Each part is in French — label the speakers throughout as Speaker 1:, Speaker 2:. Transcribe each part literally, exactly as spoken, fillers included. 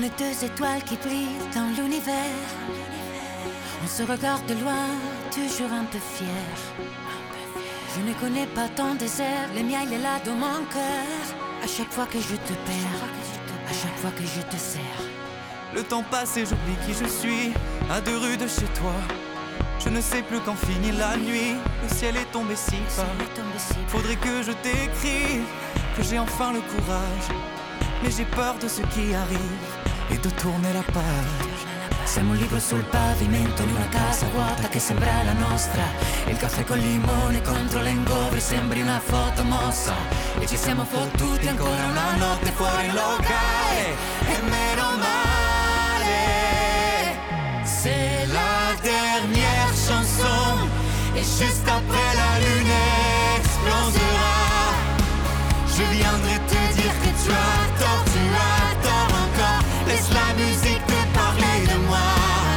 Speaker 1: est deux étoiles qui brillent dans l'univers. On se regarde de loin, toujours un peu fier. Je ne connais pas ton désert, le mien il est là dans mon cœur. À chaque fois que je te perds, à chaque fois que je te serre.
Speaker 2: Le temps passe et j'oublie qui je suis, à deux rues de chez toi. Je ne sais plus quand finit la nuit, le ciel est tombé si bas. Faudrait que je t'écrive, que j'ai enfin le courage. Mais j'ai peur de ce qui arrive e di tourner la page.
Speaker 1: Siamo un libro sul pavimento in una casa vuota che sembra la nostra. Il caffè col limone contro l'engover sembri una foto mossa. E ci siamo fottuti ancora una notte fuori in locale. E meno male. C'est la dernière chanson. Et juste après la lune explosera. Je viendrai te dire que tu as tort, tu as tort encore. Laisse la musique te parler de moi.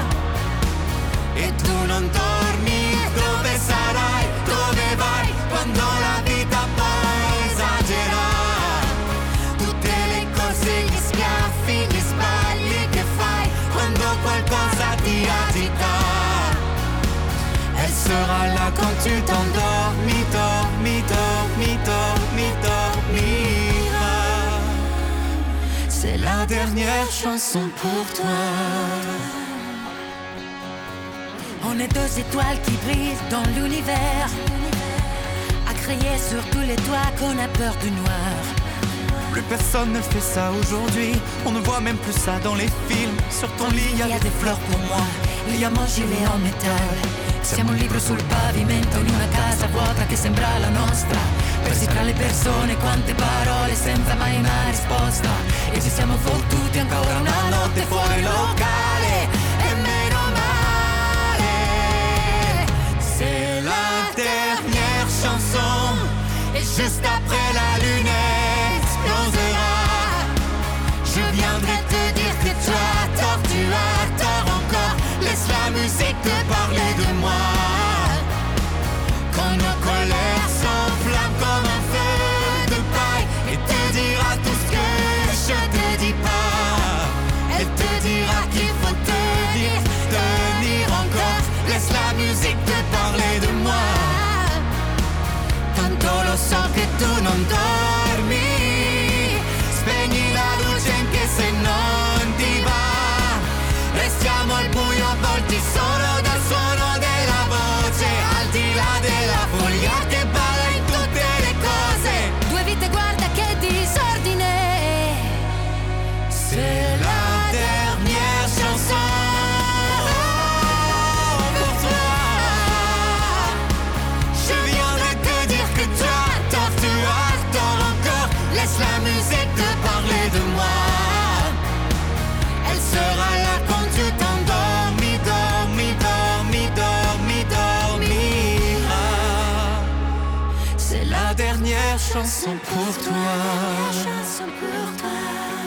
Speaker 1: E tu non dormi, dove sarai, dove vai, quando la vita poi esagera. Tutte le cose, gli schiaffi, gli sbagli che fai, quando qualcosa ti agita. Elle sera là quand tu t'endormis, dormi, dormi, dormi, dormiras. C'est la dernière chanson pour toi. On est deux étoiles qui brillent dans l'univers, à crier sur tous les toits qu'on a peur du noir.
Speaker 2: Plus personne ne fait ça aujourd'hui, on ne voit même plus ça dans les films. Sur ton lit il y a des fleurs pour moi,
Speaker 1: il y a mon gilet en métal. Siamo un libro sul pavimento in una casa vuota che sembra la nostra. Persi tra le persone, quante parole senza mai una risposta. E ci siamo fottuti ancora una notte fuori locale. E meno male.
Speaker 2: C'est la dernière chanson.
Speaker 1: Et juste après la lune explosera.
Speaker 2: Je viendrai te dire que tu as tort, tu as tort encore. Laisse la musique te parler de moi. Quand nos colères s'enflamment comme un feu de paille. Et te dira tout ce que je te dis pas. Elle te dira qu'il faut tenir, tenir encore. Laisse la musique te parler de moi.
Speaker 1: Tanto lo so che tu non dormi.
Speaker 2: Spegni la luce anche se non ti va. Restiamo al buio avvolti solo dal suono della voce. Al di là della follia che balla in tutte le cose.
Speaker 1: Due vite guarda che disordine.
Speaker 2: C'est la dernière chanson pour toi. Je viendrai te dire que tu as tort, tu as tort encore. Laisse la musique te parler de moi. Elle sera là quand tu t'endormis, dormi, dormi, dormi, dormiras.
Speaker 1: C'est
Speaker 2: la dernière chanson pour toi.
Speaker 1: Chanson pour toi.